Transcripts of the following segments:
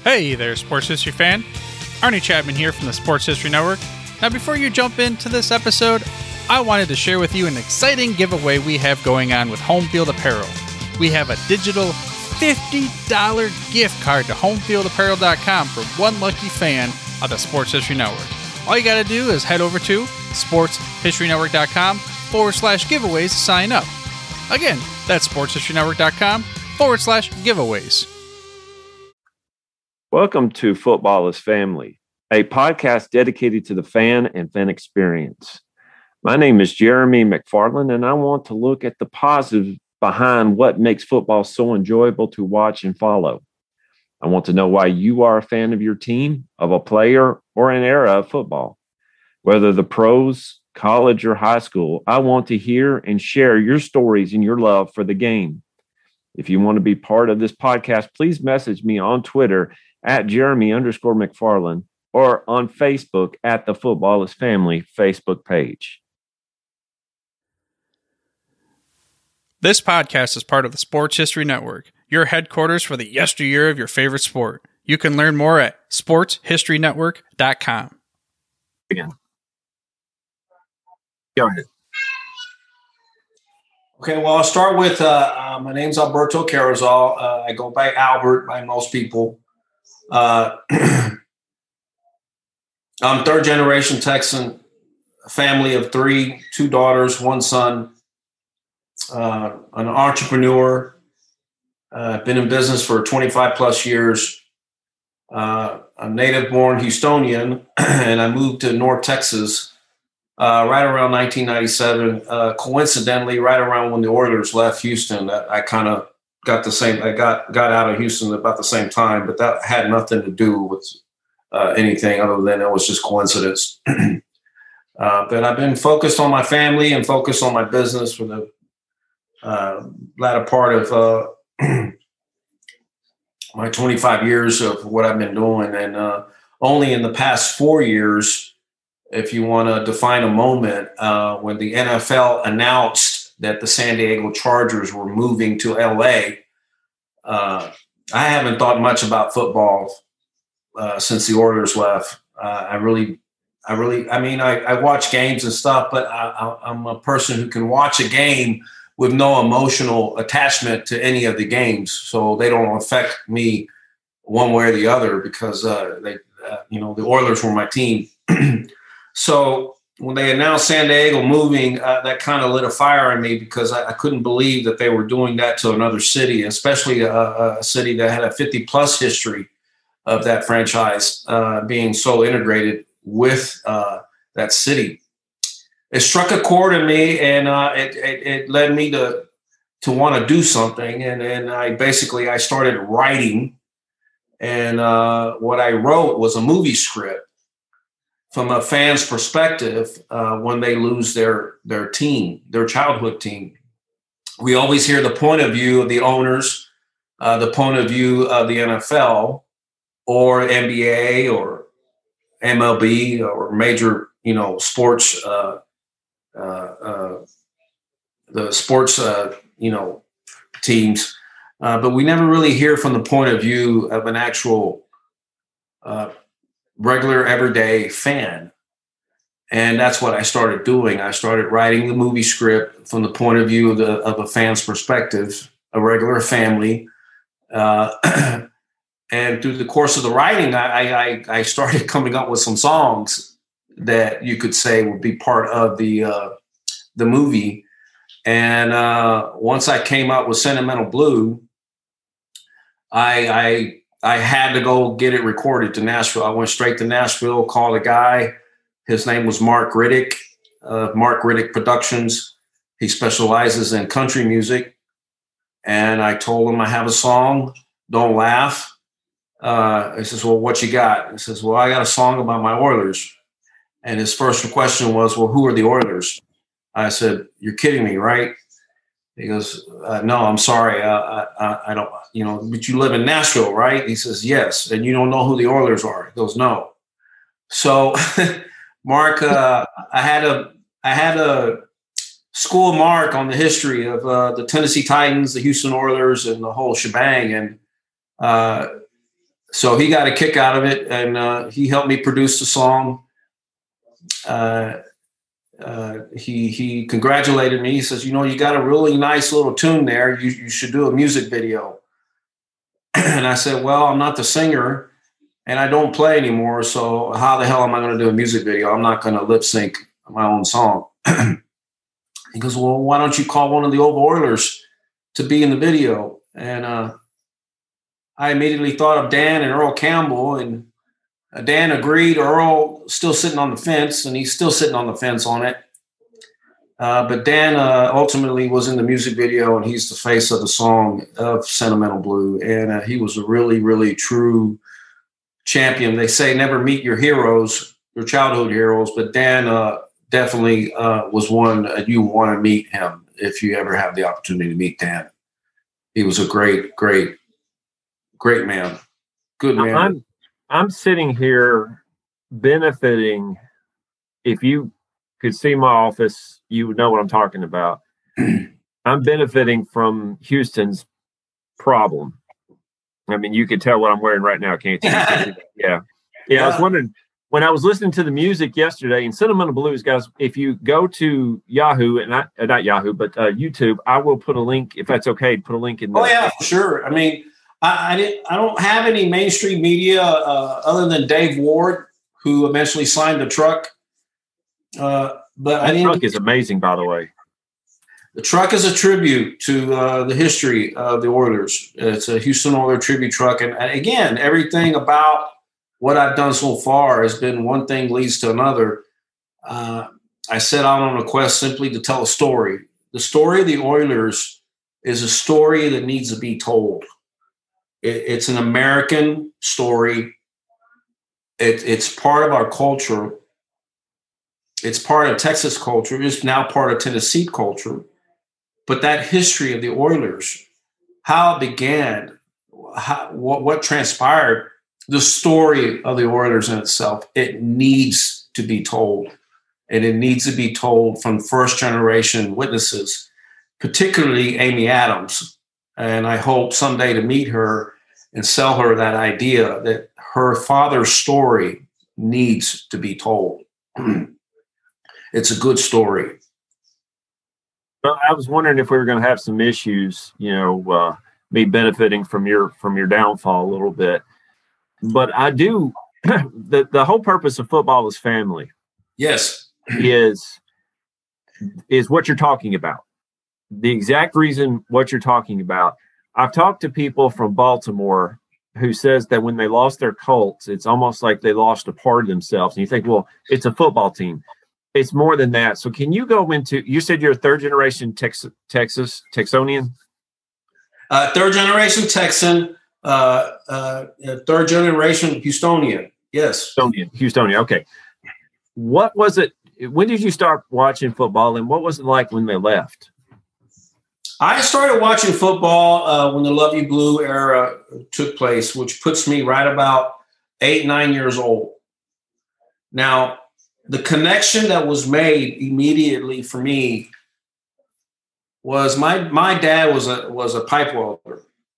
Hey there, sports history fan. Arnie Chapman here from the Sports History Network. Now, before you jump into this episode, I wanted to share with you an exciting giveaway we have going on with Home Field Apparel. We have a digital $50 gift card to homefieldapparel.com for one lucky fan of the Sports History Network. All you got to do is head over to sportshistorynetwork.com/giveaways to sign up. Again, that's sportshistorynetwork.com/giveaways. Welcome to Football is Family, a podcast dedicated to the fan and fan experience. My name is Jeremy McFarland, and I want to look at the positive behind what makes football so enjoyable to watch and follow. I want to know why you are a fan of your team, of a player, or an era of football. Whether the pros, college, or high school, I want to hear and share your stories and your love for the game. If you want to be part of this podcast, please message me on Twitter at Jeremy_McFarland or on Facebook at the Football is Family Facebook page. This podcast is part of the Sports History Network, your headquarters for the yesteryear of your favorite sport. You can learn more at sportshistorynetwork.com. Again. Go ahead. Okay, well, I'll start with my name's Alberto Carrizal. I go by Albert by most people. I'm third generation Texan, a family of three, two daughters, one son, an entrepreneur. I've been in business for 25 plus years. I'm native born Houstonian, and I moved to North Texas right around 1997. Coincidentally, right around when the Oilers left Houston, I kind of got the same. I got out of Houston about the same time, but that had nothing to do with anything other than it was just coincidence. But I've been focused on my family and focused on my business for the latter part of my 25 years of what I've been doing. And only in the past 4 years, if you want to define a moment, when the NFL announced that the San Diego Chargers were moving to LA, I haven't thought much about football since the Oilers left. I watch games and stuff, but I'm a person who can watch a game with no emotional attachment to any of the games. So they don't affect me one way or the other because the Oilers were my team. So when they announced San Diego moving, that kind of lit a fire in me because I couldn't believe that they were doing that to another city, especially a city that had a 50-plus history of that franchise being so integrated with that city. It struck a chord in me, and it led me to want to do something. And I started writing, and what I wrote was a movie script from a fan's perspective when they lose their team, their childhood team. We always hear the point of view of the owners, the point of view of the NFL or NBA or MLB or major, sports, the sports, teams. But we never really hear from the point of view of an actual regular everyday fan. And that's what I started doing. I started writing the movie script from the point of view of a fan's perspective, a regular family. And through the course of the writing, I started coming up with some songs that you could say would be part of the movie. And once I came out with Sentimental Blue, I had to go get it recorded to Nashville. I went straight to Nashville, called a guy. His name was Mark Riddick of Mark Riddick Productions. He specializes in country music. And I told him I have a song, Don't Laugh. He says, well, what you got? He says, well, I got a song about my Oilers. And his first question was, well, who are the Oilers? I said, you're kidding me, right? He goes, no, I'm sorry. I don't, but you live in Nashville, right? He says, yes. And you don't know who the Oilers are? He goes, no. So Mark, I had to school Mark on the history of the Tennessee Titans, the Houston Oilers, and the whole shebang. And So he got a kick out of it, and he helped me produce the song. He congratulated me. He says, you got a really nice little tune there. You should do a music video. And I said, well, I'm not the singer and I don't play anymore. So how the hell am I going to do a music video? I'm not going to lip sync my own song. He goes, well, why don't you call one of the old Oilers to be in the video? And I immediately thought of Dan and Earl Campbell, and Dan agreed. Earl still sitting on the fence, and he's still sitting on the fence on it. But Dan ultimately was in the music video, and he's the face of the song of Sentimental Blue. And he was a really, really true champion. They say never meet your heroes, your childhood heroes, but Dan definitely was one you want to meet him if you ever have the opportunity to meet Dan. He was a great, great, great man. Good man. I'm sitting here benefiting. If you could see my office, you would know what I'm talking about. I'm benefiting from Houston's problem. I mean, you could tell what I'm wearing right now, can't you? Yeah. I was wondering, when I was listening to the music yesterday, and Sentimental Blues, guys, if you go to Yahoo, and not Yahoo, but YouTube, I will put a link, if that's okay, put a link in there. Oh, yeah, for sure. I mean, I don't have any mainstream media other than Dave Ward, who eventually signed the truck. But that truck is amazing, by the way. The truck is a tribute to the history of the Oilers. It's a Houston Oilers tribute truck. And again, everything about what I've done so far has been one thing leads to another. I set out on a quest simply to tell a story. The story of the Oilers is a story that needs to be told. It's an American story. It's part of our culture. It's part of Texas culture. It's now part of Tennessee culture. But that history of the Oilers, how it began, what transpired, the story of the Oilers in itself, it needs to be told. And it needs to be told from first-generation witnesses, particularly Amy Adams. And I hope someday to meet her and sell her that idea that her father's story needs to be told. It's a good story. Well, I was wondering if we were going to have some issues, me benefiting from your downfall a little bit. But I do, the whole purpose of football is family. Yes. Is what you're talking about. The exact reason what you're talking about. I've talked to people from Baltimore who says that when they lost their Colts, it's almost like they lost a part of themselves. And you think, well, it's a football team. It's more than that. So can you go into, you said you're a third-generation Texanian? Third-generation Texan, third-generation Houstonian. Yes. Houstonian. Okay. What was it? When did you start watching football, and what was it like when they left? I started watching football when the Love You Blue era took place, which puts me right about 8-9 years old. Now, the connection that was made immediately for me was my dad was a pipe welder,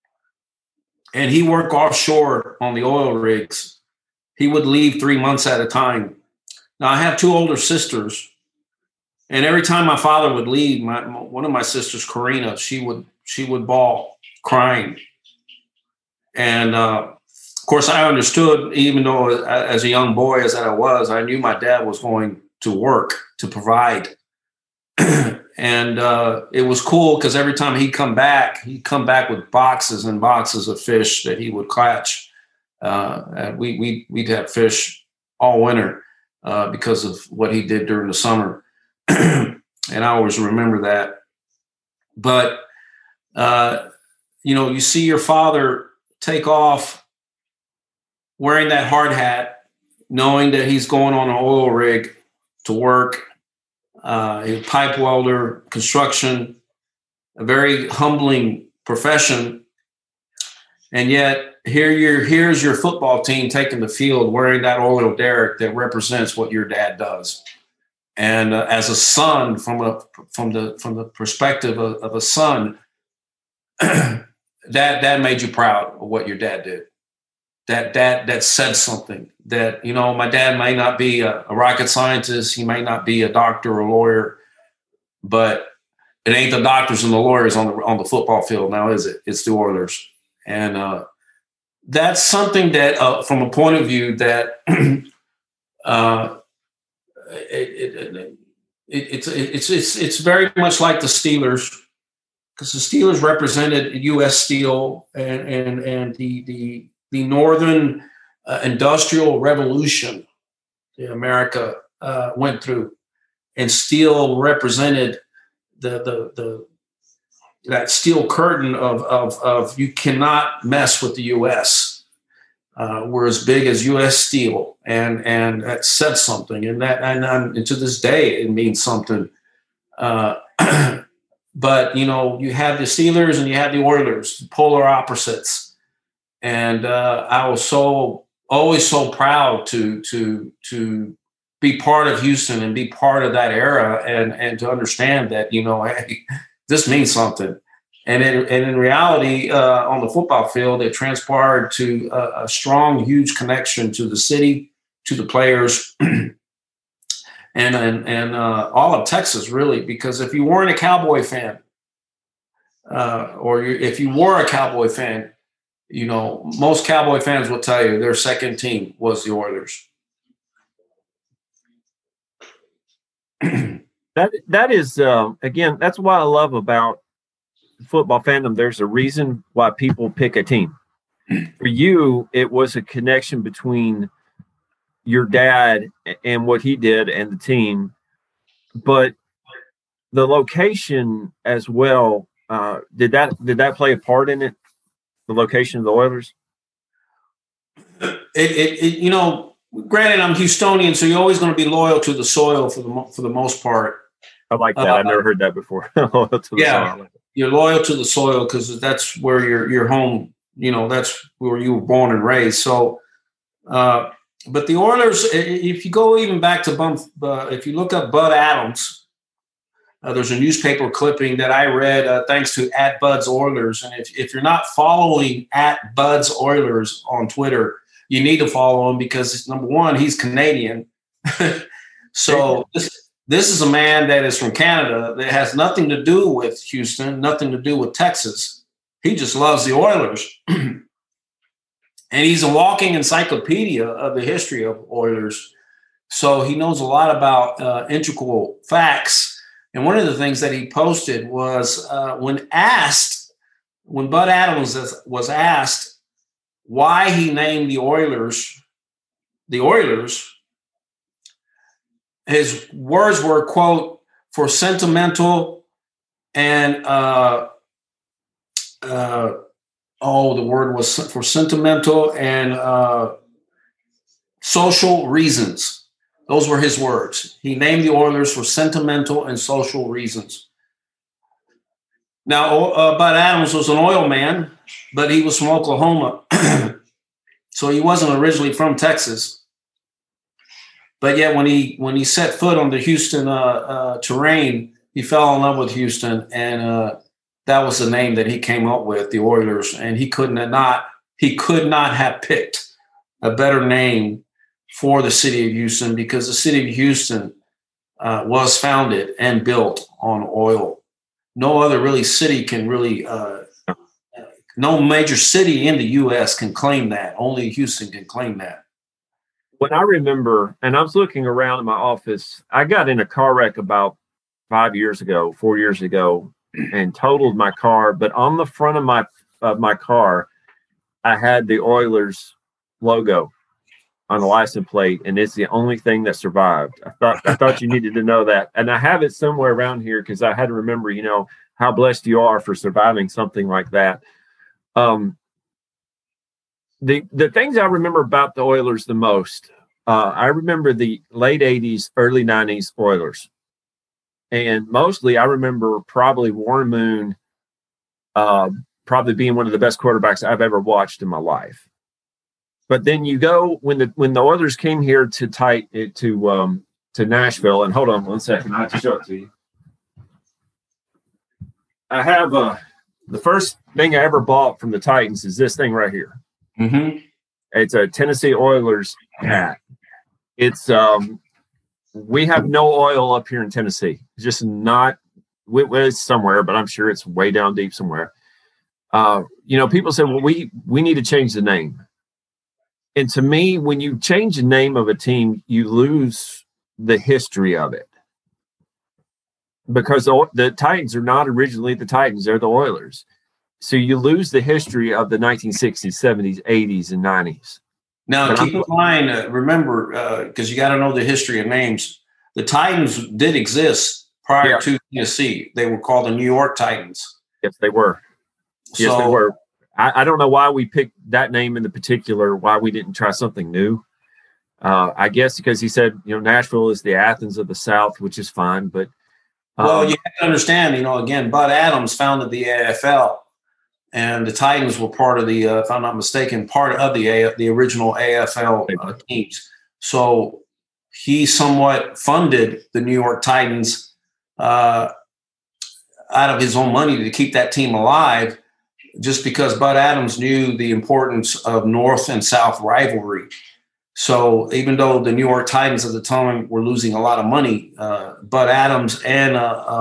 and he worked offshore on the oil rigs. He would leave 3 months at a time. Now, I have two older sisters, and every time my father would leave, one of my sisters, Karina, she would bawl, crying. And of course, I understood, even though as a young boy as I was, I knew my dad was going to work to provide. And it was cool because every time he'd come back with boxes and boxes of fish that he would catch. And we'd have fish all winter because of what he did during the summer. And I always remember that. But, you see your father take off wearing that hard hat, knowing that he's going on an oil rig to work, a pipe welder, construction, a very humbling profession. And yet here's your football team taking the field wearing that oil derrick that represents what your dad does. And as a son, from the perspective of a son, that made you proud of what your dad did. that said something. That, you know, my dad might not be a rocket scientist, he might not be a doctor or a lawyer, but it ain't the doctors and the lawyers on the football field now, is it? It's the Oilers. And that's something that, from a point of view that it's very much like the Steelers, because the Steelers represented U.S. Steel and the Northern Industrial Revolution that America went through, and steel represented that steel curtain of you cannot mess with the U.S. We're as big as U.S. Steel, and that said something, and to this day it means something. But, you know, you have the Steelers and you have the Oilers, polar opposites. And I was always so proud to be part of Houston and be part of that era, and to understand that, you know, hey, this means something. And in reality, on the football field, it transpired to a strong, huge connection to the city, to the players, and all of Texas, really, because if you weren't a Cowboy fan, if you were a Cowboy fan, you know, most Cowboy fans will tell you their second team was the Oilers. That is, again, that's what I love about football fandom. There's a reason why people pick a team. For you, it was a connection between your dad and what he did and the team, but the location as well, did that play a part in it? The location of the Oilers? You know, granted, I'm Houstonian, so you're always going to be loyal to the soil for the most part. I like that. I've never heard that before. Loyal to the soil. You're loyal to the soil because that's where your home. You know, that's where you were born and raised. So, but the Oilers, if you go even back to if you look up Bud Adams, there's a newspaper clipping that I read thanks to @BudsOilers. And if you're not following @BudsOilers on Twitter, you need to follow him, because number one, he's Canadian. So this is a man that is from Canada that has nothing to do with Houston, nothing to do with Texas. He just loves the Oilers. And he's a walking encyclopedia of the history of Oilers. So he knows a lot about integral facts. And one of the things that he posted was when Bud Adams was asked why he named the Oilers, his words were, quote, for sentimental and the word was for sentimental and social reasons. Those were his words. He named the Oilers for sentimental and social reasons. Now, Bud Adams was an oil man, but he was from Oklahoma. So he wasn't originally from Texas. But yet when he set foot on the Houston terrain, he fell in love with Houston, and that was the name that he came up with, the Oilers. And he could not have picked a better name for the city of Houston, because the city of Houston was founded and built on oil. No other really city can really, no major city in the U.S. can claim that. Only Houston can claim that. When I remember, and I was looking around in my office, I got in a car wreck about 4 years ago, and totaled my car. But on the front of my car, I had the Oilers logo on the license plate, and it's the only thing that survived. I thought you needed to know that, and I have it somewhere around here because I had to remember, you know, how blessed you are for surviving something like that. The things I remember about the Oilers the most, I remember the late 80s, early 90s Oilers. And mostly I remember probably Warren Moon probably being one of the best quarterbacks I've ever watched in my life. But then you go when the Oilers came here to Nashville, and hold on one second, I have to show it to you. I have the first thing I ever bought from the Titans is this thing right here. Mm-hmm. It's a Tennessee Oilers hat. It's we have no oil up here in Tennessee. It's just not. It's somewhere, but I'm sure it's way down deep somewhere. People say, well, we need to change the name. And to me, when you change the name of a team, you lose the history of it. Because the Titans are not originally the Titans, they're the Oilers. So you lose the history of the 1960s, 70s, 80s, and 90s. Now, keep in mind, remember, because you got to know the history of names. The Titans did exist prior to Tennessee. They were called the New York Titans. Yes, they were. Yes, they were. I don't know why we picked that name in particular, why we didn't try something new. I guess because he said, Nashville is the Athens of the South, which is fine. But well, you have to understand, again, Bud Adams founded the AFL, and the Titans were part of the, if I'm not mistaken, part of the original AFL teams. So he somewhat funded the New York Titans out of his own money to keep that team alive, just because Bud Adams knew the importance of North and South rivalry. So even though the New York Titans at the time were losing a lot of money, Bud Adams and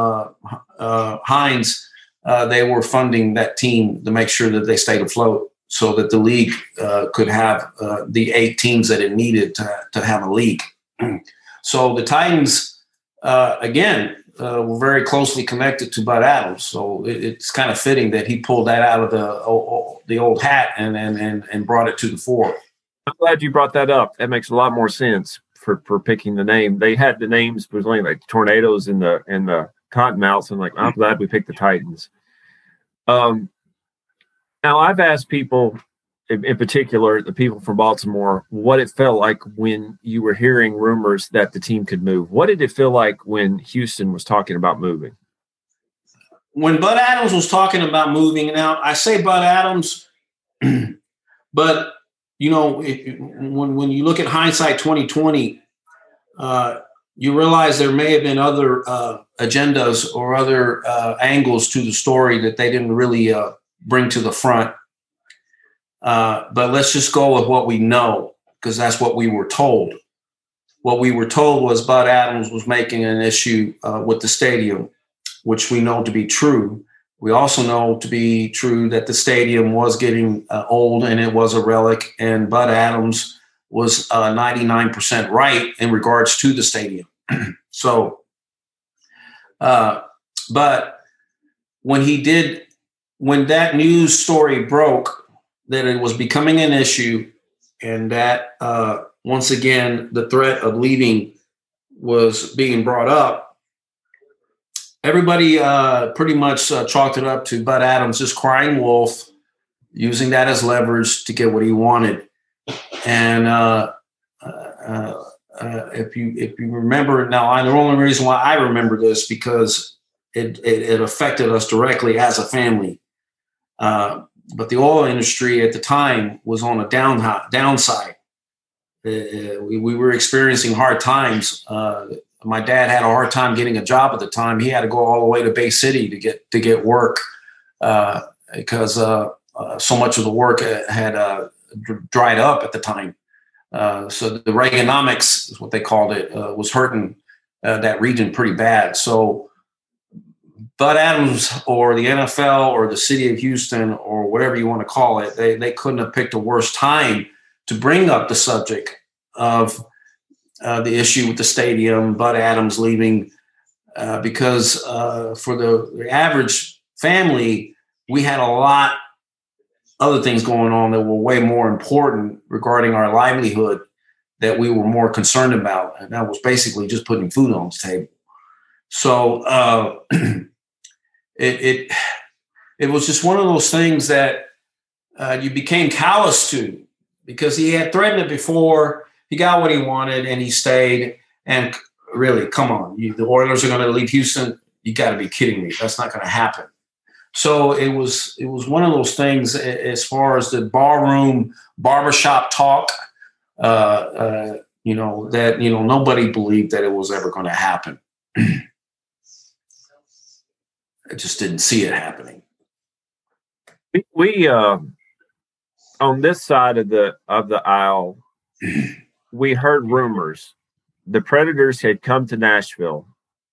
Hines, they were funding that team to make sure that they stayed afloat so that the league could have the 8 teams that it needed to have a league. So the Titans, again, were very closely connected to Bud Adams. So it's kind of fitting that he pulled that out of the old hat and brought it to the fore. I'm glad you brought that up. That makes a lot more sense for picking the name. They had the names, but it was only like Tornadoes and the Cottonmouths. And I'm glad we picked the Titans. Now I've asked people, in particular, the people from Baltimore, what it felt like when you were hearing rumors that the team could move. What did it feel like when Houston was talking about moving? When Bud Adams was talking about moving, now I say Bud Adams, but when you look at hindsight 2020, you realize there may have been other agendas or other angles to the story that they didn't really bring to the front. But let's just go with what we know, because that's what we were told. What we were told was Bud Adams was making an issue with the stadium, which we know to be true. We also know to be true that the stadium was getting old and it was a relic, and Bud Adams was 99% right in regards to the stadium. So, but when that news story broke, that it was becoming an issue, and that once again the threat of leaving was being brought up, everybody pretty much chalked it up to Bud Adams just crying wolf, using that as leverage to get what he wanted. And if you remember, now the only reason why I remember this because it affected us directly as a family. But the oil industry at the time was on a downside. We were experiencing hard times. My dad had a hard time getting a job at the time. He had to go all the way to Bay City to get work because so much of the work had dried up at the time. So the Reaganomics is what they called it, was hurting that region pretty bad. So Bud Adams or the NFL or the city of Houston or whatever you want to call it, they couldn't have picked a worse time to bring up the subject of the issue with the stadium, Bud Adams leaving, because for the average family, we had a lot other things going on that were way more important regarding our livelihood that we were more concerned about. And that was basically just putting food on the table. So it was just one of those things that you became callous to, because he had threatened it before. He got what he wanted and he stayed. And really, come on, the Oilers are going to leave Houston. You got to be kidding me. That's not going to happen. So it was one of those things as far as the barbershop talk, that nobody believed that it was ever going to happen. I just didn't see it happening. on this side of the aisle, we heard rumors. The Predators had come to Nashville,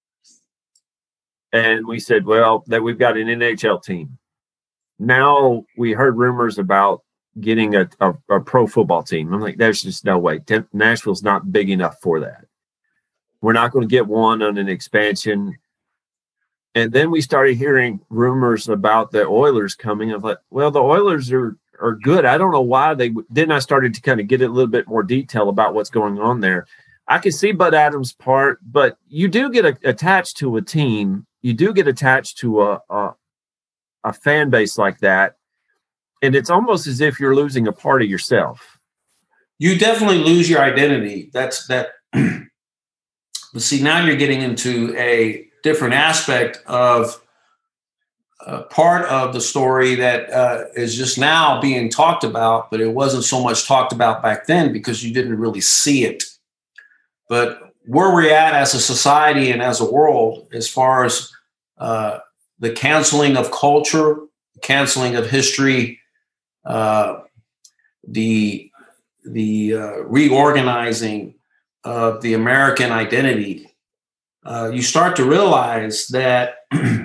and we said, well, that we've got an NHL team. Now we heard rumors about getting a pro football team. I'm like, there's just no way. Nashville's not big enough for that. We're not going to get one on an expansion. And then we started hearing rumors about the Oilers coming. I'm like, well, the Oilers are good. I don't know why they – then I started to kind of get a little bit more detail about what's going on there. I can see Bud Adams' part, but you do get attached to a team. You do get attached to a fan base like that. And it's almost as if you're losing a part of yourself. You definitely lose your identity. That's that. But see, now you're getting into a different aspect of part of the story that is just now being talked about, but it wasn't so much talked about back then because you didn't really see it. But where we're at as a society and as a world, as far as the canceling of culture, canceling of history, the reorganizing of the American identity, you start to realize that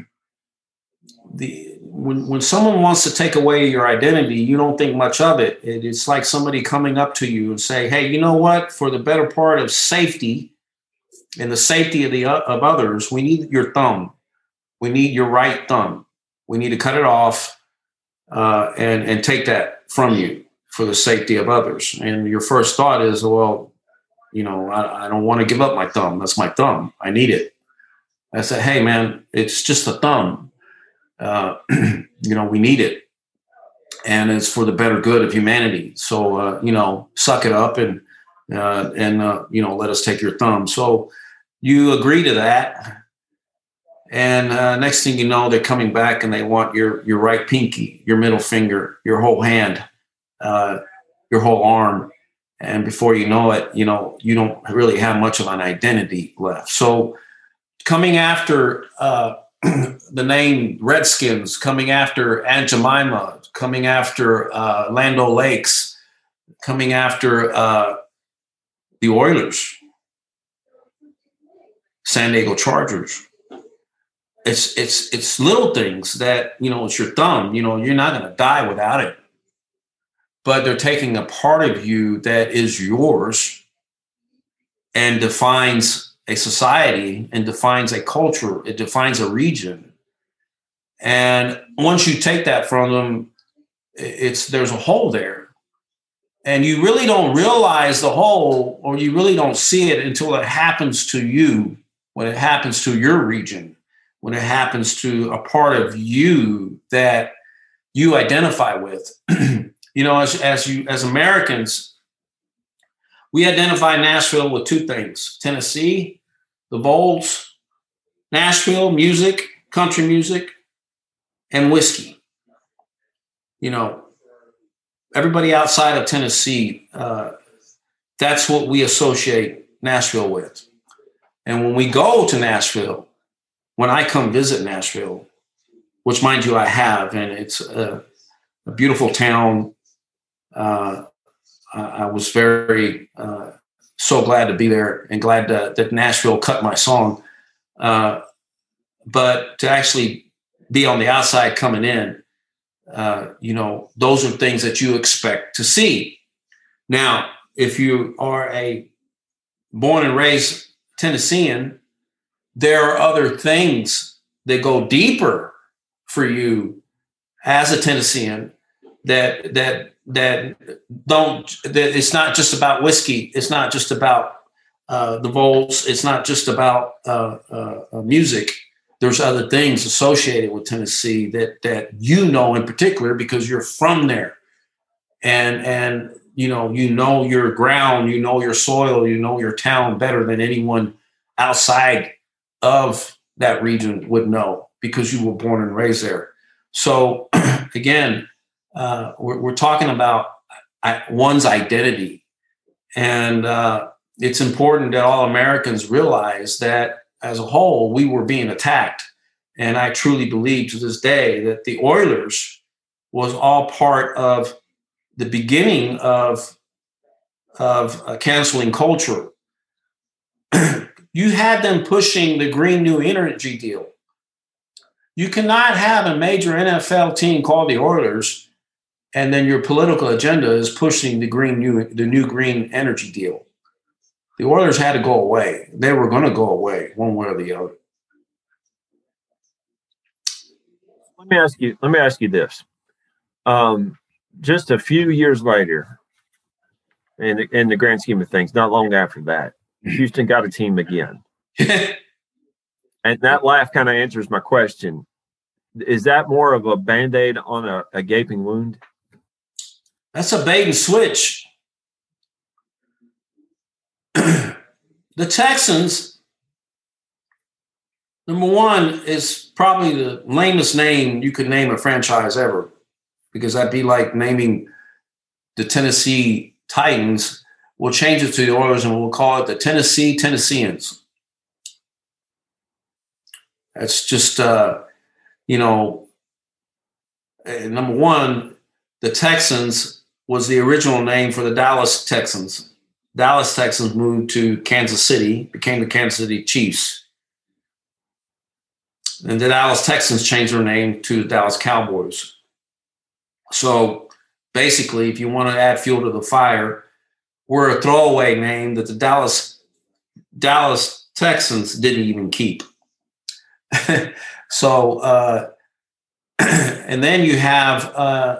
when someone wants to take away your identity, you don't think much of it. It's like somebody coming up to you and say, hey, you know what? For the better part of safety and the safety of others, we need your thumb. We need your right thumb. We need to cut it off and take that from you for the safety of others. And your first thought is, well, you know, I don't want to give up my thumb. That's my thumb. I need it. I said, hey, man, it's just a thumb. You know, we need it. And it's for the better good of humanity. So, you know, suck it up and you know, let us take your thumb. So you agree to that. And next thing you know, they're coming back and they want your right pinky, your middle finger, your whole hand, your whole arm. And before you know it, you know, you don't really have much of an identity left. So coming after the name Redskins, coming after Aunt Jemima, coming after Land O'Lakes, coming after the Oilers, San Diego Chargers. It's little things that, you know, it's your thumb. You know, you're not going to die without it. But they're taking a part of you that is yours and defines a society and defines a culture. It defines a region. And once you take that from them, there's a hole there. And you really don't realize the hole, or you really don't see it until it happens to you, when it happens to your region, when it happens to a part of you that you identify with. You know, as Americans, we identify Nashville with two things: Tennessee, the Volts, Nashville, music, country music, and whiskey. You know, everybody outside of Tennessee, that's what we associate Nashville with. And when we go to Nashville, when I come visit Nashville, which, mind you, I have, and it's a beautiful town. I was very so glad to be there and glad that Nashville cut my song. But to actually be on the outside coming in, you know, those are things that you expect to see. Now, if you are a born and raised Tennessean, there are other things that go deeper for you as a Tennessean that it's not just about whiskey. It's not just about the Volts. It's not just about music. There's other things associated with Tennessee that you know in particular because you're from there, and you know your ground, you know your soil, you know your town better than anyone outside of that region would know because you were born and raised there. So again, we're talking about one's identity, and it's important that all Americans realize that as a whole, we were being attacked. And I truly believe to this day that the Oilers was all part of the beginning of canceling culture. You had them pushing the green new energy deal. You cannot have a major NFL team called the Oilers, and then your political agenda is pushing the new green energy deal. The Oilers had to go away. They were going to go away one way or the other. Let me ask you this. Just a few years later, in the grand scheme of things, not long after that, Houston got a team again. And that laugh kind of answers my question. Is that more of a Band-Aid on a gaping wound? That's a bait and switch. The Texans, number one, is probably the lamest name you could name a franchise ever, because that'd be like naming the Tennessee Titans. We'll change it to the Oilers and we'll call it the Tennessee Tennesseans. That's just, number one, the Texans was the original name for the Dallas Texans. Dallas Texans moved to Kansas City, became the Kansas City Chiefs. And the Dallas Texans changed their name to the Dallas Cowboys. So basically, if you want to add fuel to the fire, we're a throwaway name that the Dallas Texans didn't even keep. So, and then you have,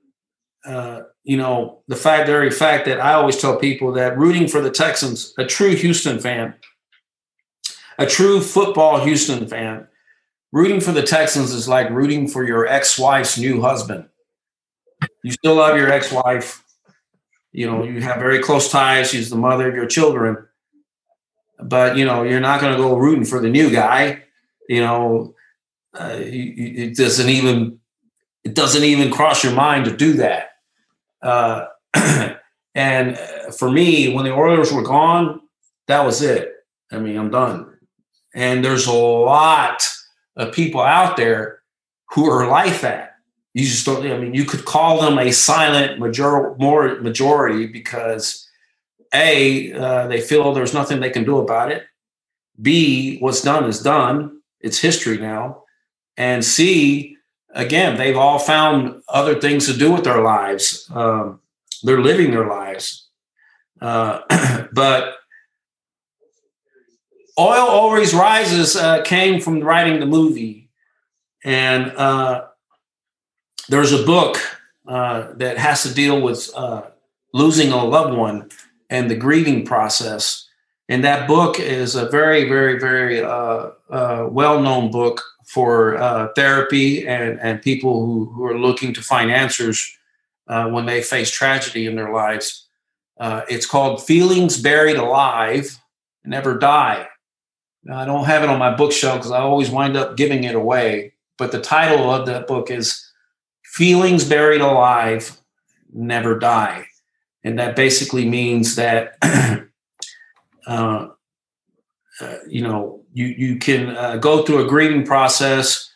the very fact that I always tell people that rooting for the Texans, a true Houston fan, a true football Houston fan, rooting for the Texans is like rooting for your ex-wife's new husband. You still love your ex-wife. You have very close ties. She's the mother of your children. But, you're not going to go rooting for the new guy. It doesn't even cross your mind to do that. And for me, when the Oilers were gone, that was it. I mean, I'm done. And there's a lot of people out there who are like that. You just don't, you could call them a silent majority because A, they feel there's nothing they can do about it. B, what's done is done. It's history now. And C, again, they've all found other things to do with their lives. They're living their lives. But Oil Always Rises came from writing the movie. And there's a book that has to deal with losing a loved one and the grieving process. And that book is a very, very, very well-known book for therapy and people who are looking to find answers when they face tragedy in their lives. It's called Feelings Buried Alive, Never Die. Now, I don't have it on my bookshelf because I always wind up giving it away. But the title of that book is Feelings Buried Alive, Never Die. And that basically means that, you can go through a grieving process,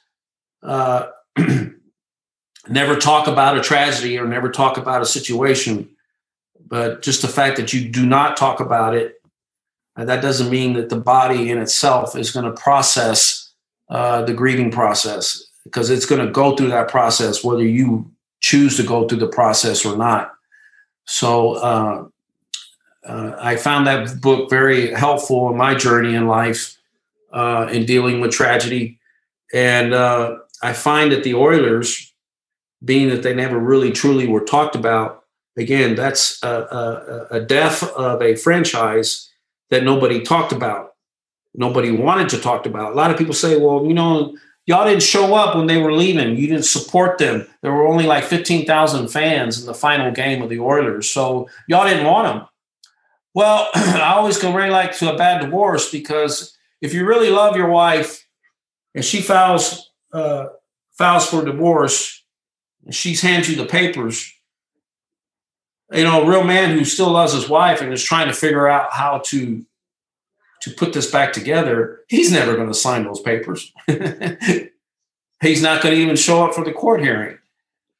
never talk about a tragedy or never talk about a situation. But just the fact that you do not talk about it, that doesn't mean that the body in itself is going to process the grieving process, because it's going to go through that process, whether you choose to go through the process or not. So I found that book very helpful in my journey in life in dealing with tragedy. And I find that the Oilers, being that they never really truly were talked about, again, that's a death of a franchise that nobody talked about. Nobody wanted to talk about. A lot of people say, well, y'all didn't show up when they were leaving. You didn't support them. There were only like 15,000 fans in the final game of the Oilers. So y'all didn't want them. Well, I always compare like to a bad divorce, because if you really love your wife and she files for divorce and she hands you the papers, a real man who still loves his wife and is trying to figure out how to put this back together, he's never going to sign those papers. He's not going to even show up for the court hearing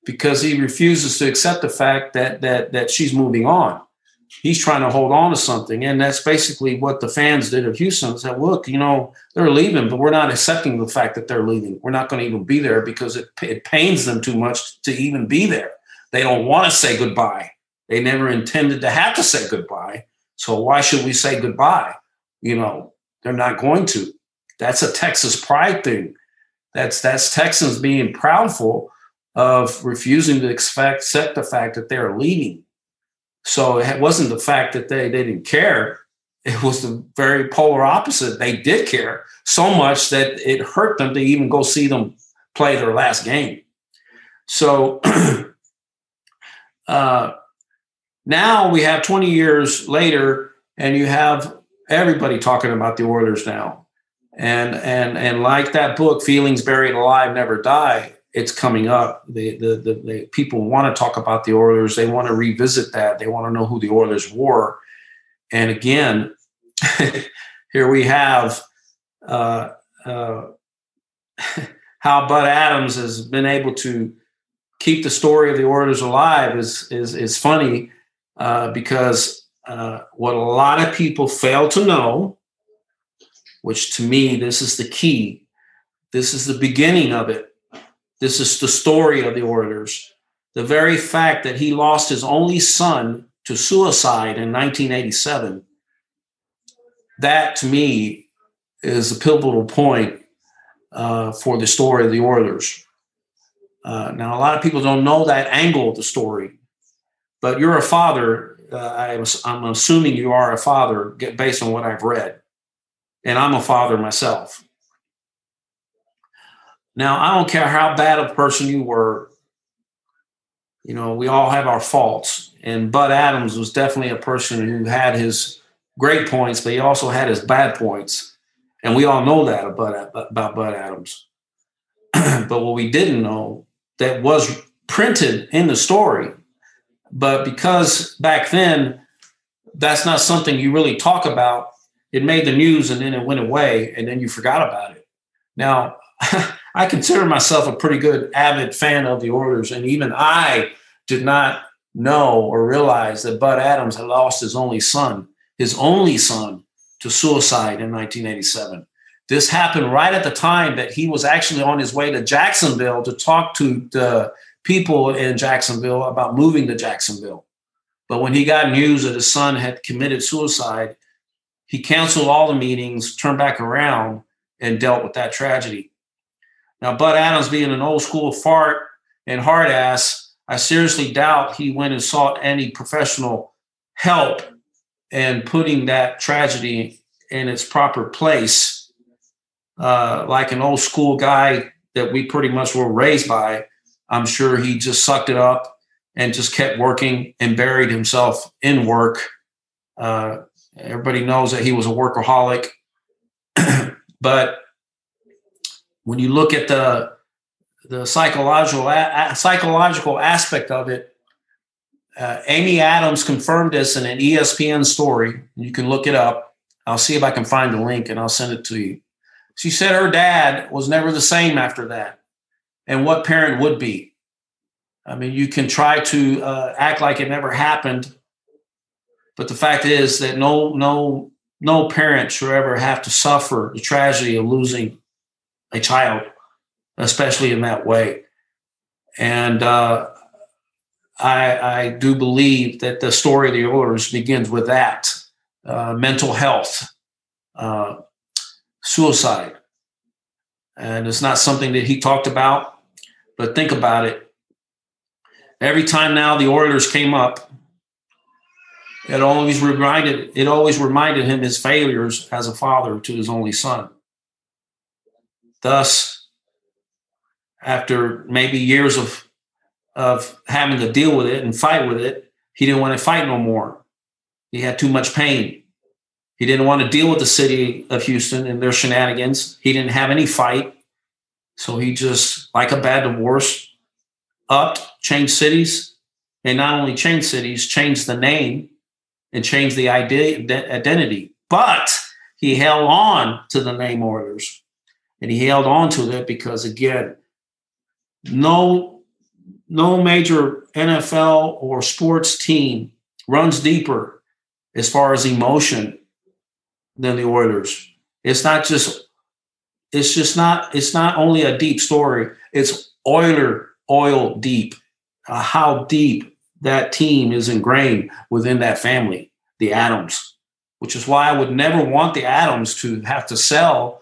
because he refuses to accept the fact that she's moving on. He's trying to hold on to something. And that's basically what the fans did of Houston. They said, look, they're leaving, but we're not accepting the fact that they're leaving. We're not going to even be there because it pains them too much to even be there. They don't want to say goodbye. They never intended to have to say goodbye. So why should we say goodbye? They're not going to. That's a Texas pride thing. That's Texans being proudful of refusing to accept the fact that they're leaving. So it wasn't the fact that they didn't care. It was the very polar opposite. They did care so much that it hurt them to even go see them play their last game. So now we have 20 years later, and you have everybody talking about the Oilers now. And like that book, Feelings Buried Alive Never Die, it's coming up. The people want to talk about the Oilers. They want to revisit that. They want to know who the Oilers were. And again, here we have how Bud Adams has been able to keep the story of the Oilers alive is funny because what a lot of people fail to know, which to me, this is the key. This is the beginning of it. This is the story of the Oilers. The very fact that he lost his only son to suicide in 1987, that to me is a pivotal point for the story of the Oilers. Now, a lot of people don't know that angle of the story, but you're a father. I'm assuming you are a father based on what I've read, and I'm a father myself. Now, I don't care how bad a person you were. We all have our faults. And Bud Adams was definitely a person who had his great points, but he also had his bad points. And we all know that about Bud Adams. But what we didn't know, that was printed in the story. But because back then, that's not something you really talk about, it made the news and then it went away and then you forgot about it. Now, I consider myself a pretty good avid fan of the Oilers, and even I did not know or realize that Bud Adams had lost his only son to suicide in 1987. This happened right at the time that he was actually on his way to Jacksonville to talk to the people in Jacksonville about moving to Jacksonville. But when he got news that his son had committed suicide, he canceled all the meetings, turned back around, and dealt with that tragedy. Now, Bud Adams being an old school fart and hard ass, I seriously doubt he went and sought any professional help in putting that tragedy in its proper place. Like an old school guy that we pretty much were raised by, I'm sure he just sucked it up and just kept working and buried himself in work. Everybody knows that he was a workaholic. But when you look at the psychological aspect of it, Amy Adams confirmed this in an ESPN story. You can look it up. I'll see if I can find the link and I'll send it to you. She said her dad was never the same after that. And what parent would be? I mean, you can try to act like it never happened, but the fact is that no parent should ever have to suffer the tragedy of losing a child, especially in that way. And I do believe that the story of the Oilers begins with that, mental health, suicide. And it's not something that he talked about, but think about it. Every time now the Oilers came up, it always reminded him his failures as a father to his only son. Thus, after maybe years of having to deal with it and fight with it, he didn't want to fight no more. He had too much pain. He didn't want to deal with the city of Houston and their shenanigans. He didn't have any fight. So he just, like a bad divorce, changed cities, and not only changed cities, changed the name and changed the identity. But he held on to the name Oilers. And he held on to that because, again, no no major NFL or sports team runs deeper as far as emotion than the Oilers. It's not only a deep story. It's oil deep. How deep that team is ingrained within that family, the Adams, which is why I would never want the Adams to have to sell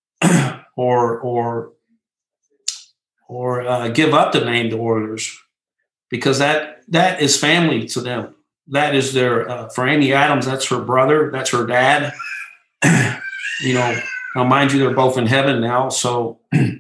or give up the name the Oilers, because that is family to them. That is their for Amy Adams. That's her brother. That's her dad. Now, mind you, they're both in heaven now. So,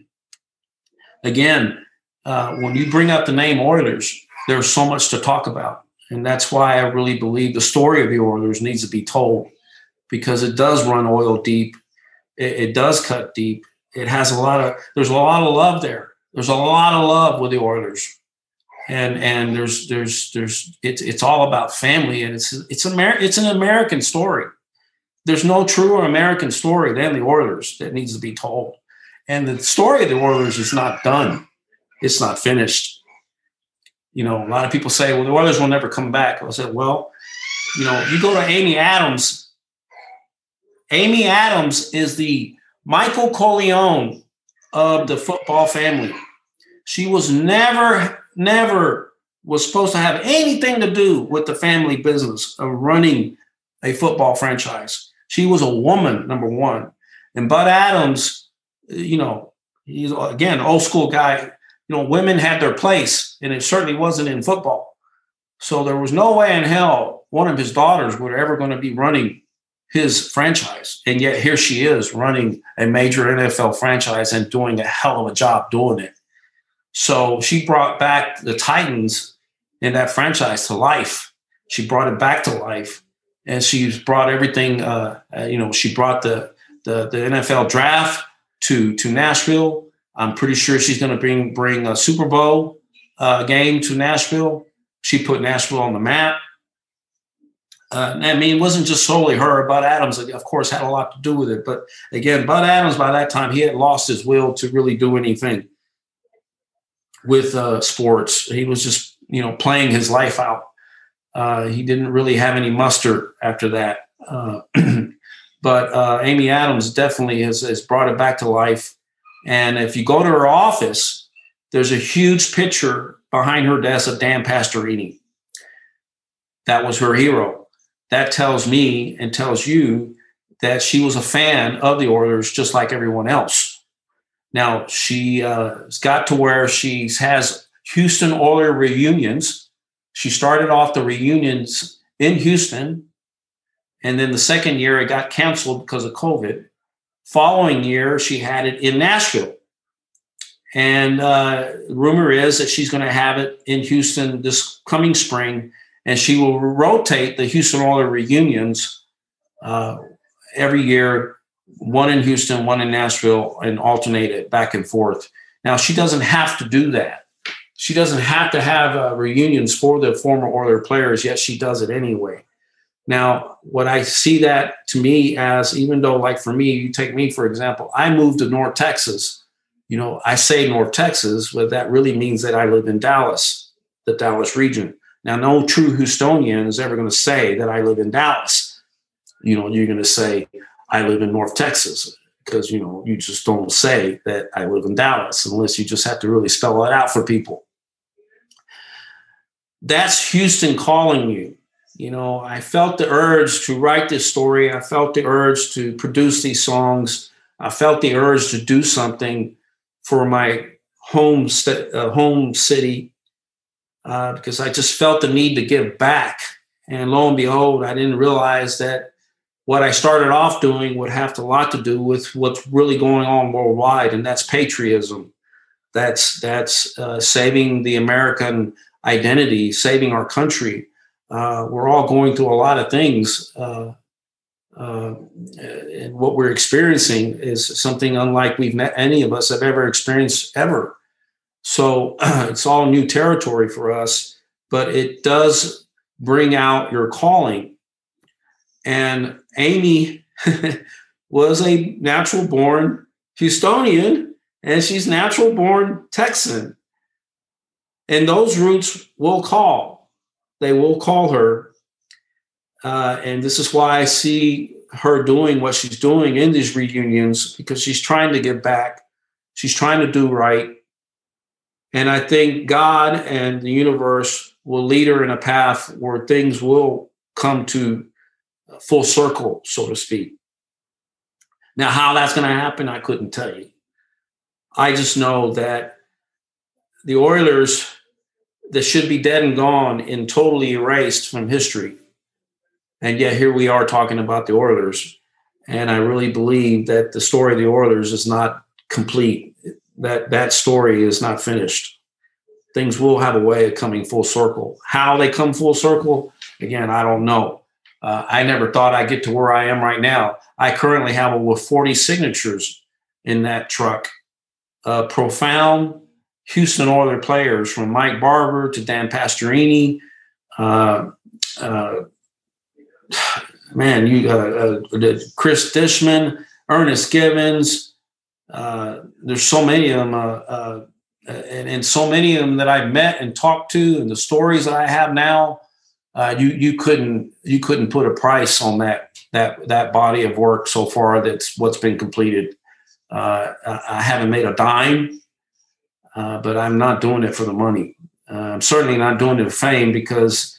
again, when you bring up the name Oilers, there's so much to talk about. And that's why I really believe the story of the Oilers needs to be told, because it does run oil deep. It does cut deep. It has there's a lot of love there. There's a lot of love with the Oilers. And it's all about family, and it's an American story. There's no truer American story than the Oilers that needs to be told. And the story of the Oilers is not done. It's not finished. A lot of people say, well, the Oilers will never come back. I said, well, you go to Amy Adams. Amy Adams is the Michael Corleone of the football family. She was never was supposed to have anything to do with the family business of running a football franchise. She was a woman, number one. And Bud Adams, he's, again, old school guy. Women had their place, and it certainly wasn't in football. So there was no way in hell one of his daughters were ever going to be running his franchise. And yet here she is running a major NFL franchise and doing a hell of a job doing it. So she brought back the Titans in that franchise to life. She brought it back to life. And she's brought everything, she brought the NFL draft to Nashville. I'm pretty sure she's going to bring a Super Bowl game to Nashville. She put Nashville on the map. It wasn't just solely her. Bud Adams, of course, had a lot to do with it. But again, Bud Adams, by that time, he had lost his will to really do anything with sports. He was just, playing his life out. He didn't really have any muster after that. But Amy Adams definitely has brought it back to life. And if you go to her office, there's a huge picture behind her desk of Dan Pastorini. That was her hero. That tells me and tells you that she was a fan of the Oilers just like everyone else. Now, she got to where she has Houston Oilers reunions. She started off the reunions in Houston, and then the second year it got canceled because of COVID. Following year, she had it in Nashville. And rumor is that she's going to have it in Houston this coming spring, and she will rotate the Houston Oilers reunions every year, one in Houston, one in Nashville, and alternate it back and forth. Now, she doesn't have to do that. She doesn't have to have reunions for the former Oilers players, yet she does it anyway. Now, what I see that to me as, even though, like for me, you take me, for example, I moved to North Texas. I say North Texas, but that really means that I live in Dallas, the Dallas region. Now, no true Houstonian is ever going to say that I live in Dallas. You're going to say I live in North Texas, because, you just don't say that I live in Dallas unless you just have to really spell it out for people. That's Houston calling you. I felt the urge to write this story. I felt the urge to produce these songs. I felt the urge to do something for my home city because I just felt the need to give back. And lo and behold, I didn't realize that what I started off doing would have a lot to do with what's really going on worldwide, and that's patriotism. That's saving the American identity, saving our country. We're all going through a lot of things, and what we're experiencing is something unlike any of us have ever experienced ever. So it's all new territory for us, but it does bring out your calling. And Amy was a natural-born Houstonian, and she's natural-born Texan. And those roots will call. They will call her. And this is why I see her doing what she's doing in these reunions, because she's trying to give back. She's trying to do right. And I think God and the universe will lead her in a path where things will come to full circle, so to speak. Now, how that's going to happen, I couldn't tell you. I just know that the Oilers that should be dead and gone and totally erased from history. And yet here we are talking about the Oilers. And I really believe that the story of the Oilers is not complete. That story is not finished. Things will have a way of coming full circle. How they come full circle, again, I don't know. I never thought I'd get to where I am right now. I currently have over 40 signatures in that truck. Profound Houston Oilers players, from Mike Barber to Dan Pastorini. Chris Dishman, Ernest Givens. There's so many of them, and so many of them that I've met and talked to, and the stories that I have now. You couldn't put a price on that body of work so far. That's what's been completed. I haven't made a dime, but I'm not doing it for the money. I'm certainly not doing it for fame, because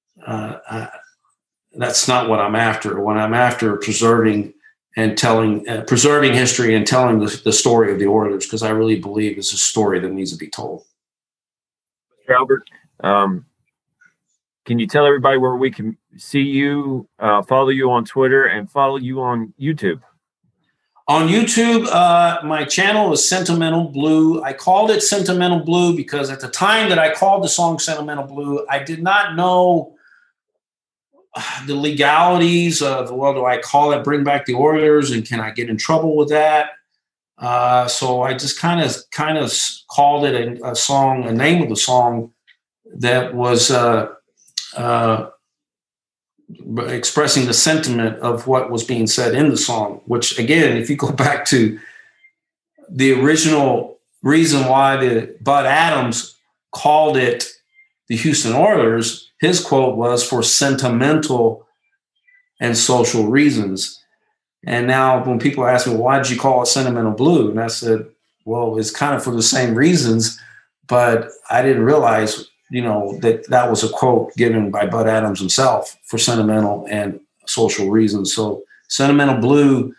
that's not what I'm after. What I'm after, preserving history and telling the story of the Oilers, because I really believe it's a story that needs to be told. Mr. Albert, can you tell everybody where we can see you, follow you on Twitter, and follow you on YouTube? On YouTube, my channel is Sentimental Blue. I called it Sentimental Blue because at the time that I called the song Sentimental Blue, I did not know the legalities of, well, do I call it Bring Back the Oilers, and can I get in trouble with that? So I just kind of called it a name of the song that was expressing the sentiment of what was being said in the song, which, again, if you go back to the original reason why Bud Adams called it the Houston Oilers, his quote was for sentimental and social reasons. And now when people ask me, well, why did you call it Sentimental Blue? And I said, well, it's kind of for the same reasons, but I didn't realize, that was a quote given by Bud Adams himself for sentimental and social reasons. So Sentimental Blue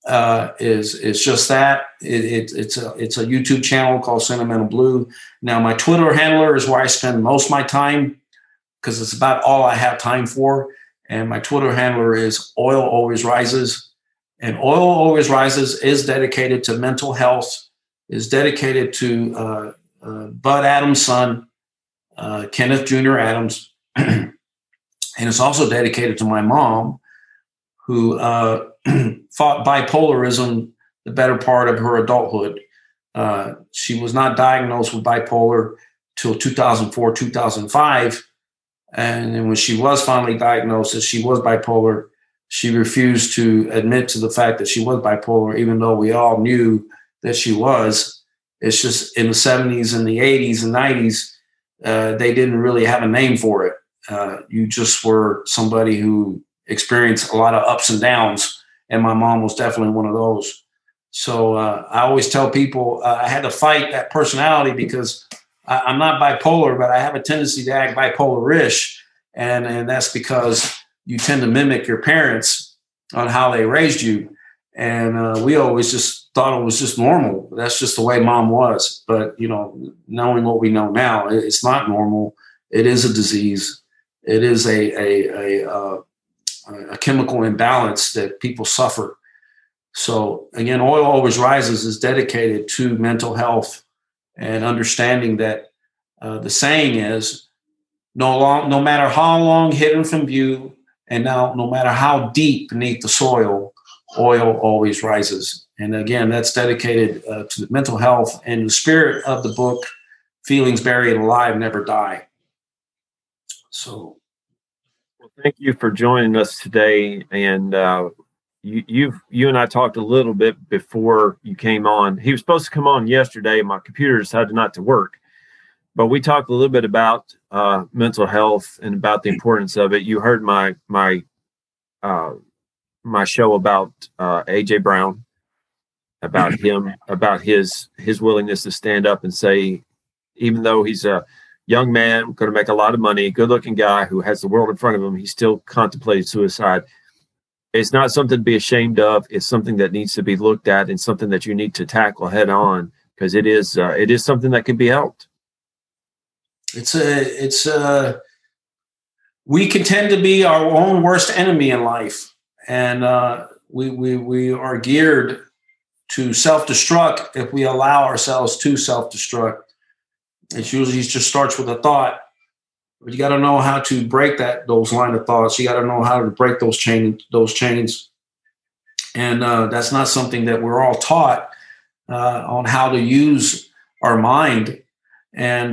is just that. It's a YouTube channel called Sentimental Blue. Now, my Twitter handler is where I spend most of my time, because it's about all I have time for. And my Twitter handler is Oil Always Rises. And Oil Always Rises is dedicated to mental health, is dedicated to Bud Adams' son, Kenneth Jr. Adams. And it's also dedicated to my mom, who fought bipolarism the better part of her adulthood. She was not diagnosed with bipolar till 2004, 2005. And then when she was finally diagnosed that she was bipolar, she refused to admit to the fact that she was bipolar, even though we all knew that she was. It's just in the 70s and the 80s and 90s, they didn't really have a name for it. You just were somebody who experienced a lot of ups and downs, and my mom was definitely one of those. So I always tell people I had to fight that personality, because I'm not bipolar, but I have a tendency to act bipolar-ish, and that's because you tend to mimic your parents on how they raised you. And we always just thought it was just normal. That's just the way mom was. But, knowing what we know now, it's not normal. It is a disease. It is a chemical imbalance that people suffer. So, again, Oil Always Rises is dedicated to mental health and understanding that the saying is, no matter how long hidden from view, and now no matter how deep beneath the soil, oil always rises. And again, that's dedicated to the mental health, and the spirit of the book, Feelings Buried Alive Never Die. So, well, thank you for joining us today. And you and I talked a little bit before you came on. He was supposed to come on yesterday. My computer decided not to work. but we talked a little bit about mental health and about the importance of it. You heard my show about AJ Brown, about him, about his willingness to stand up and say, even though he's a young man, going to make a lot of money, good looking guy who has the world in front of him, he still contemplated suicide. It's not something to be ashamed of. It's something that needs to be looked at and something that you need to tackle head on, because it is something that can be helped. We can tend to be our own worst enemy in life, and we are geared to self-destruct if we allow ourselves to self-destruct. It usually just starts with a thought, but you got to know how to break those line of thoughts. You got to know how to break those chains, and that's not something that we're all taught on how to use our mind, and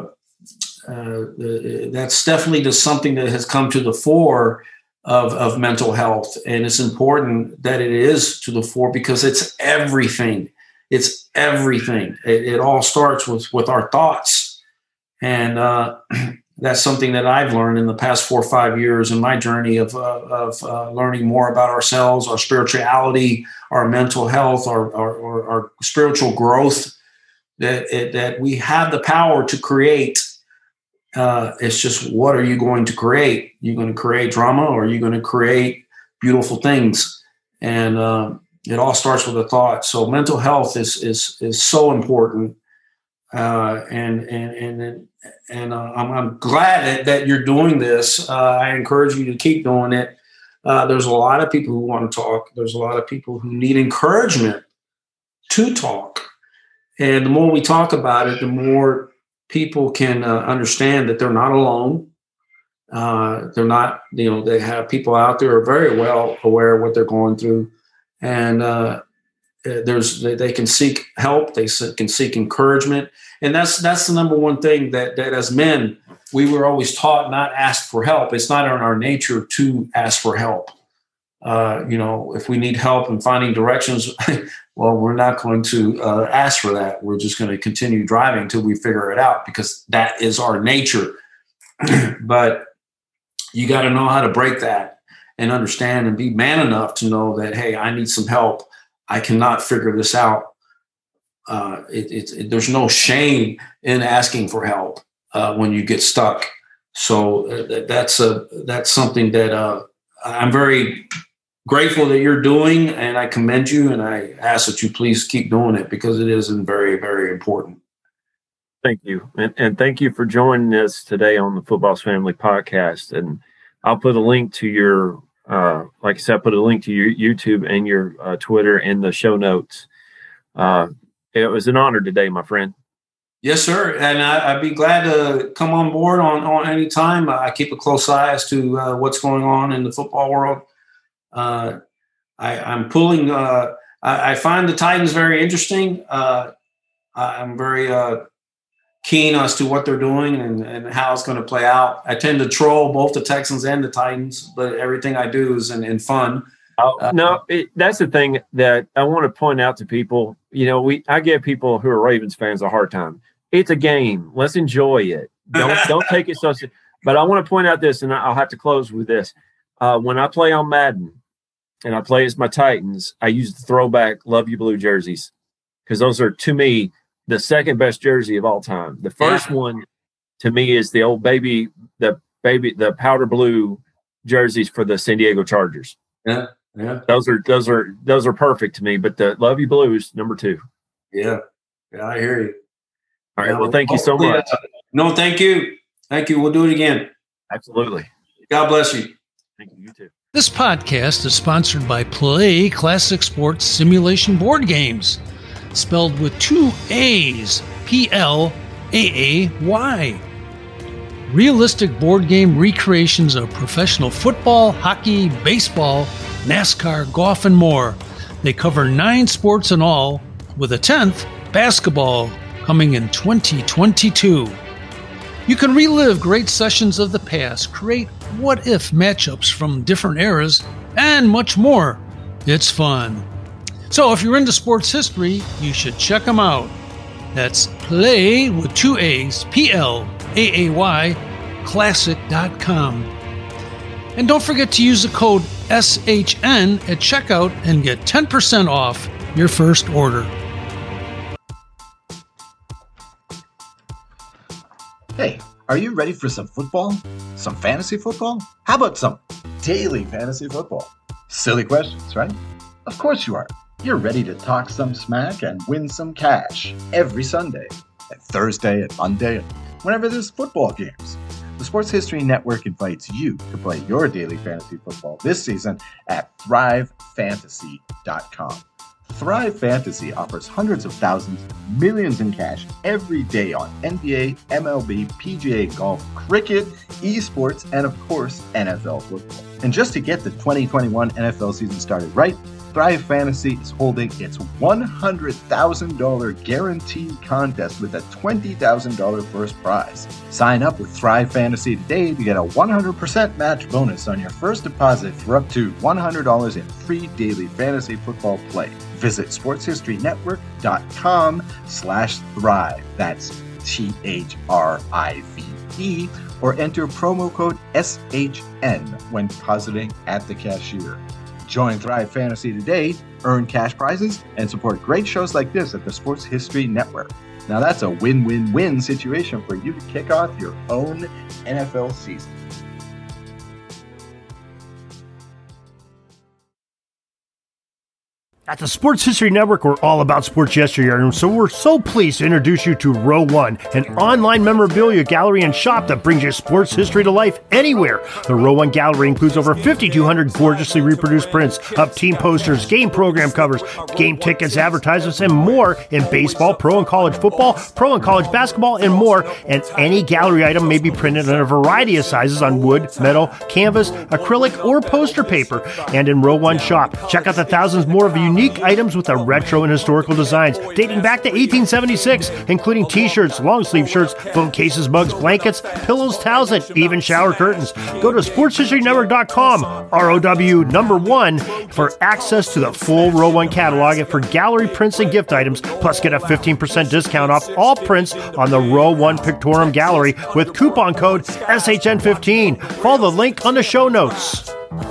that's definitely just something that has come to the fore of mental health. And it's important that it is to the fore because it's everything. It's everything. It all starts with our thoughts. And that's something that I've learned in the past 4 or 5 years in my journey of learning more about ourselves, our spirituality, our mental health, our spiritual growth, that we have the power to create. It's just, what are you going to create? You're going to create drama, or are you going to create beautiful things? And it all starts with a thought. So mental health is so important. And I'm glad that you're doing this. I encourage you to keep doing it. There's a lot of people who want to talk. There's a lot of people who need encouragement to talk. And the more we talk about it, the more people can understand that they're not alone. They're not, they have people out there who are very well aware of what they're going through. And they can seek help. They can seek encouragement. And that's the number one thing that as men, we were always taught not ask for help. It's not in our nature to ask for help. If we need help in finding directions, well, we're not going to ask for that. We're just going to continue driving until we figure it out, because that is our nature. But you got to know how to break that and understand and be man enough to know that, hey, I need some help. I cannot figure this out. There's no shame in asking for help when you get stuck. So that's something that I'm very grateful that you're doing, and I commend you, and I ask that you please keep doing it, because it is very, very important. Thank you. And thank you for joining us today on the Football's Family Podcast. And I'll put a link to your, like I said, put a link to your YouTube and your Twitter in the show notes. It was an honor today, my friend. Yes, sir. And I'd be glad to come on board on any time. I keep a close eye as to what's going on in the football world. I'm pulling. I find the Titans very interesting. I'm very keen as to what they're doing and how it's going to play out. I tend to troll both the Texans and the Titans, but everything I do is in fun. That's the thing that I want to point out to people. I give people who are Ravens fans a hard time. It's a game. Let's enjoy it. Don't take it so serious. But I want to point out this, and I'll have to close with this. When I play on Madden and I play as my Titans, I use the throwback Love You Blue jerseys, because those are, to me, the second best jersey of all time. The first one, to me, is the old the powder blue jerseys for the San Diego Chargers. Yeah. Those are perfect to me. But the Love You Blue is number 2. Yeah, I hear you. All right. Well, thank you so much. No, thank you. Thank you. We'll do it again. Absolutely. God bless you. Thank you. You too. This podcast is sponsored by Play Classic Sports Simulation Board Games, spelled with 2 A's, Plaay. Realistic board game recreations of professional football, hockey, baseball, NASCAR, golf, and more. They cover 9 sports in all, with a 10th, basketball, coming in 2022. You can relive great sessions of the past, create what-if matchups from different eras, and much more. It's fun. So if you're into sports history, you should check them out. That's play with 2 A's, P-L-A-A-Y, classic.com. And don't forget to use the code SHN at checkout and get 10% off your first order. Hey, are you ready for some football? Some fantasy football? How about some daily fantasy football? Silly questions, right? Of course you are. You're ready to talk some smack and win some cash every Sunday, and Thursday and Monday, and whenever there's football games. The Sports History Network invites you to play your daily fantasy football this season at ThriveFantasy.com. Thrive Fantasy offers hundreds of thousands, millions in cash every day on NBA, MLB, PGA golf, cricket, esports, and of course, NFL football. And just to get the 2021 NFL season started right, Thrive Fantasy is holding its $100,000 guaranteed contest with a $20,000 first prize. Sign up with Thrive Fantasy today to get a 100% match bonus on your first deposit for up to $100 in free daily fantasy football play. Visit sportshistoryNetwork.com/thrive. That's THRIVE, or enter promo code SHN when depositing at the cashier. Join Thrive Fantasy today, earn cash prizes, and support great shows like this at the Sports History Network. Now that's a win-win-win situation for you to kick off your own NFL season. At the Sports History Network, we're all about sports yesteryear, and so we're so pleased to introduce you to Row One, an online memorabilia gallery and shop that brings your sports history to life anywhere. The Row One gallery includes over 5,200 gorgeously reproduced prints of team posters, game program covers, game tickets, advertisements, and more in baseball, pro and college football, pro and college basketball, and more. And any gallery item may be printed in a variety of sizes on wood, metal, canvas, acrylic, or poster paper. And in Row One shop, check out the thousands more of unique items with the retro and historical designs dating back to 1876, including t-shirts, long-sleeve shirts, phone cases, mugs, blankets, pillows, towels, and even shower curtains. Go to sportshistorynetwork.com, ROW1, for access to the full Row One catalog and for gallery prints and gift items, plus get a 15% discount off all prints on the Row One Pictorum Gallery with coupon code SHN15. Follow the link on the show notes.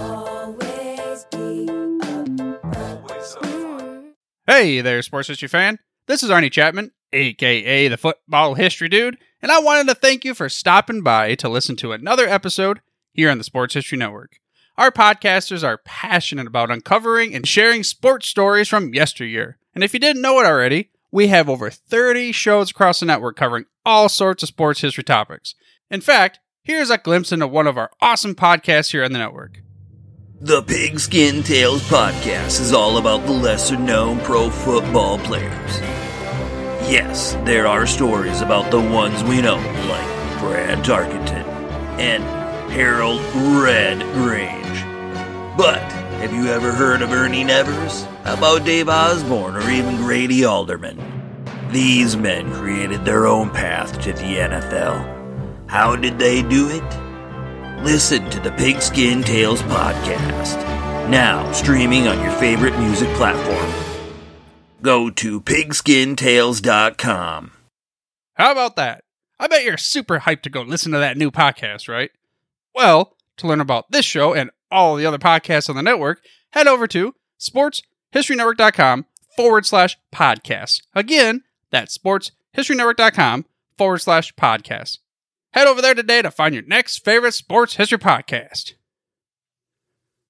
Hey there, sports history fan. This is Arnie Chapman, aka the Football History Dude, and I wanted to thank you for stopping by to listen to another episode here on the Sports History Network. Our podcasters are passionate about uncovering and sharing sports stories from yesteryear. And if you didn't know it already, we have over 30 shows across the network covering all sorts of sports history topics. In fact, here's a glimpse into one of our awesome podcasts here on the network. The Pigskin Tales podcast is all about the lesser-known pro football players. Yes, there are stories about the ones we know, like Brad Tarkenton and Harold Red Grange. But have you ever heard of Ernie Nevers? How about Dave Osborne or even Grady Alderman? These men created their own path to the NFL. How did they do it? Listen to the Pigskin Tales podcast, now streaming on your favorite music platform. Go to pigskintales.com. How about that? I bet you're super hyped to go listen to that new podcast, right? Well, to learn about this show and all the other podcasts on the network, head over to sportshistorynetwork.com/podcast. Again, that's sportshistorynetwork.com/podcast. Head over there today to find your next favorite sports history podcast.